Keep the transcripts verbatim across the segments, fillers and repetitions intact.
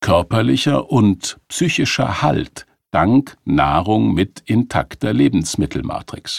körperlicher und psychischer Halt dank Nahrung mit intakter Lebensmittelmatrix.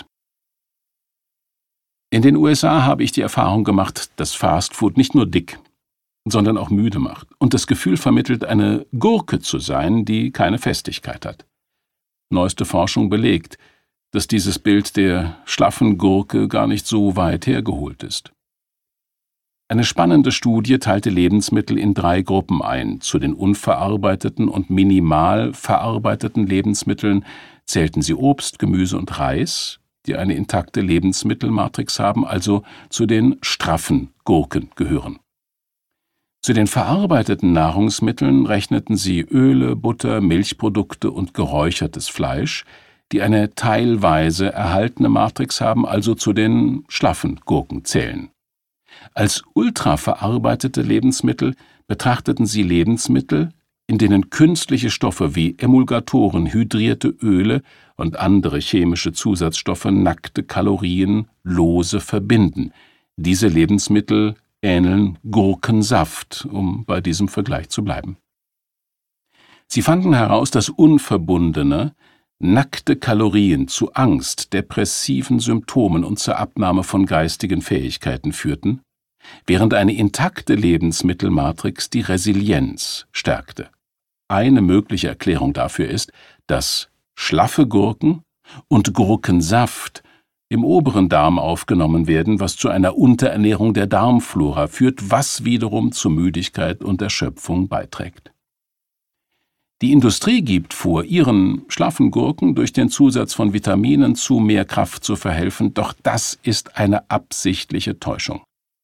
In den U S A habe ich die Erfahrung gemacht, dass Fastfood nicht nur dick, sondern auch müde macht und das Gefühl vermittelt, eine Gurke zu sein, die keine Festigkeit hat. Neueste Forschung belegt, dass dieses Bild der schlaffen Gurke gar nicht so weit hergeholt ist. Eine spannende Studie teilte Lebensmittel in drei Gruppen ein. Zu den unverarbeiteten und minimal verarbeiteten Lebensmitteln zählten sie Obst, Gemüse und Reis, die eine intakte Lebensmittelmatrix haben, also zu den straffen Gurken gehören. Zu den verarbeiteten Nahrungsmitteln rechneten sie Öle, Butter, Milchprodukte und geräuchertes Fleisch, die eine teilweise erhaltene Matrix haben, also zu den schlaffen Gurken zählen. Als ultraverarbeitete Lebensmittel betrachteten sie Lebensmittel, in denen künstliche Stoffe wie Emulgatoren, hydrierte Öle und andere chemische Zusatzstoffe nackte Kalorien lose verbinden. Diese Lebensmittel ähneln Gurkensaft, um bei diesem Vergleich zu bleiben. Sie fanden heraus, dass unverbundene, nackte Kalorien zu Angst, depressiven Symptomen und zur Abnahme von geistigen Fähigkeiten führten, während eine intakte Lebensmittelmatrix die Resilienz stärkte. Eine mögliche Erklärung dafür ist, dass schlaffe Gurken und Gurkensaft im oberen Darm aufgenommen werden, was zu einer Unterernährung der Darmflora führt, was wiederum zu Müdigkeit und Erschöpfung beiträgt. Die Industrie gibt vor, ihren schlaffen Gurken durch den Zusatz von Vitaminen zu mehr Kraft zu verhelfen, doch das ist eine absichtliche Täuschung.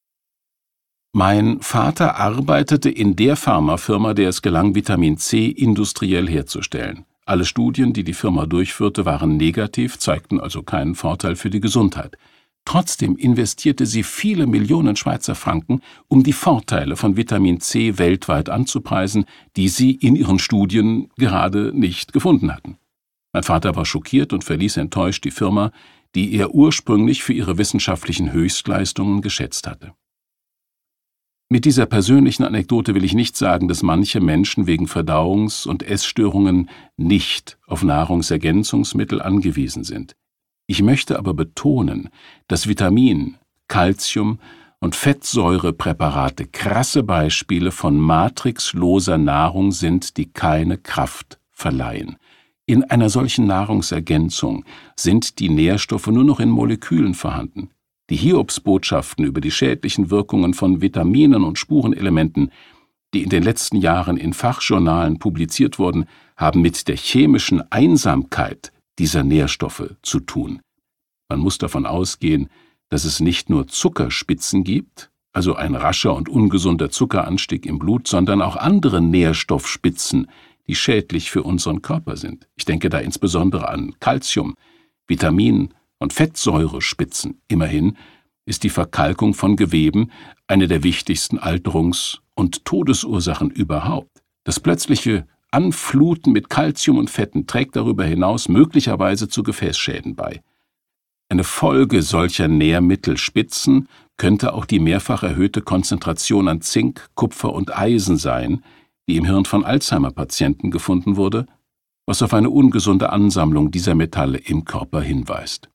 Mein Vater arbeitete in der Pharmafirma, der es gelang, Vitamin C industriell herzustellen. Alle Studien, die die Firma durchführte, waren negativ, zeigten also keinen Vorteil für die Gesundheit. Trotzdem investierte sie viele Millionen Schweizer Franken, um die Vorteile von Vitamin C weltweit anzupreisen, die sie in ihren Studien gerade nicht gefunden hatten. Mein Vater war schockiert und verließ enttäuscht die Firma, die er ursprünglich für ihre wissenschaftlichen Höchstleistungen geschätzt hatte. Mit dieser persönlichen Anekdote will ich nicht sagen, dass manche Menschen wegen Verdauungs- und Essstörungen nicht auf Nahrungsergänzungsmittel angewiesen sind. Ich möchte aber betonen, dass Vitamin, Calcium und Fettsäurepräparate krasse Beispiele von matrixloser Nahrung sind, die keine Kraft verleihen. In einer solchen Nahrungsergänzung sind die Nährstoffe nur noch in Molekülen vorhanden. Die Hiobsbotschaften über die schädlichen Wirkungen von Vitaminen und Spurenelementen, die in den letzten Jahren in Fachjournalen publiziert wurden, haben mit der chemischen Einsamkeit dieser Nährstoffe zu tun. Man muss davon ausgehen, dass es nicht nur Zuckerspitzen gibt, also ein rascher und ungesunder Zuckeranstieg im Blut, sondern auch andere Nährstoffspitzen, die schädlich für unseren Körper sind. Ich denke da insbesondere an Calcium, Vitamin und Fettsäurespitzen. Immerhin ist die Verkalkung von Geweben eine der wichtigsten Alterungs- und Todesursachen überhaupt. Das plötzliche Anfluten mit Calcium und Fetten trägt darüber hinaus möglicherweise zu Gefäßschäden bei. Eine Folge solcher Nährmittelspitzen könnte auch die mehrfach erhöhte Konzentration an Zink, Kupfer und Eisen sein, die im Hirn von Alzheimer-Patienten gefunden wurde, was auf eine ungesunde Ansammlung dieser Metalle im Körper hinweist.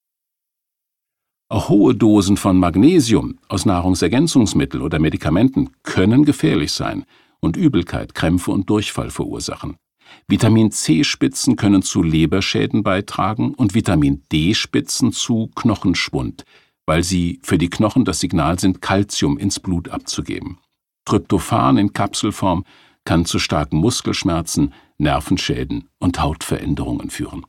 Auch hohe Dosen von Magnesium aus Nahrungsergänzungsmitteln oder Medikamenten können gefährlich sein und Übelkeit, Krämpfe und Durchfall verursachen. Vitamin-C-Spitzen können zu Leberschäden beitragen und Vitamin-D-Spitzen zu Knochenschwund, weil sie für die Knochen das Signal sind, Calcium ins Blut abzugeben. Tryptophan in Kapselform kann zu starken Muskelschmerzen, Nervenschäden und Hautveränderungen führen.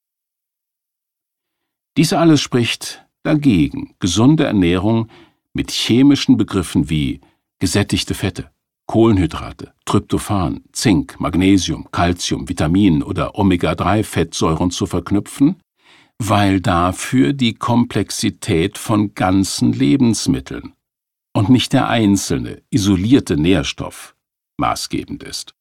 Dies alles spricht dagegen gesunde Ernährung mit chemischen Begriffen wie gesättigte Fette, Kohlenhydrate, Tryptophan, Zink, Magnesium, Calcium, Vitaminen oder Omega drei Fettsäuren zu verknüpfen, weil dafür die Komplexität von ganzen Lebensmitteln und nicht der einzelne, isolierte Nährstoff maßgebend ist.